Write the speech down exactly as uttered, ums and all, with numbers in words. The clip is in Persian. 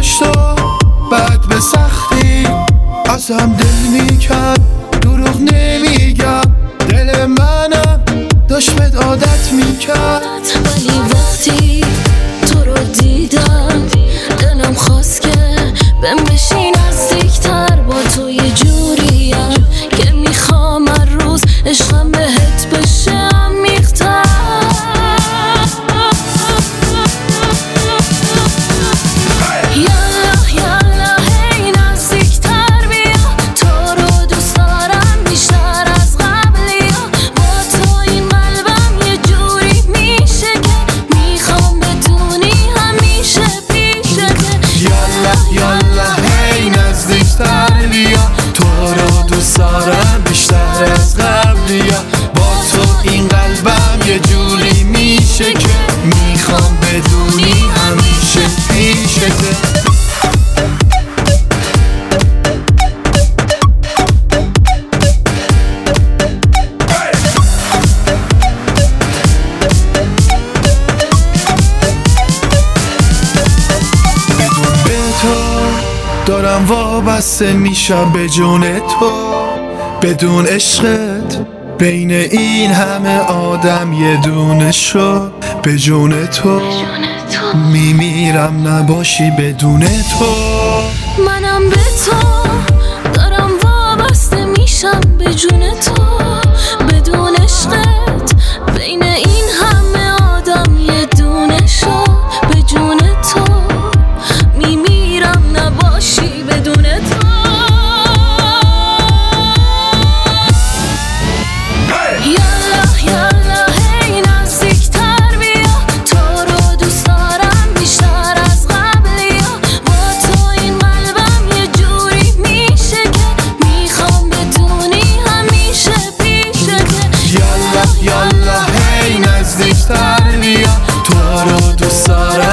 داشت و بعد به سختی ازم دل میکرد. دروغ نمیگم دل منم داشت بهت عادت میکرد. ولی وقتی تو رو دیدم دلم خواست که بهم بشی نزدیکتر. با تو یه جوریم که میخوام هر روز عشقم بهت بشه عمیق‌تر. یالا یالا هی نزدیکتر بیا، تو رو دوست دارم بیشتر از قبلیا. با تو این قلبم یه جوری میشه که میخوام بدونی همیشه پیشه که. یالا یالا هی نزدیکتر بیا، تو رو دوست دارم بیشتر از قبلیا. با تو این قلبم یه جوری میشه که میخوام بدونی همیشه پیشه که. دارم وابسته میشم به جون تو، بدون عشقت بین این همه آدم یه دونه شو. به جون تو میمیرم نباشی بدون تو. منم به تو دارم وابسته میشم به جون تو، بدون عشقت بین این همه آدم یه دونه شو. به جون تو میمیرم نباشی بدون تو. یالا یالا هی نزدیکتر بیا، تو رو دوست دارم بیشتر از قبلیا. با تو این قلبم یه جوری میشه که میخوام بدونی همیشه پیشه که. یالا یالا هی نزدیکتر بیا، تو رو دوست دارم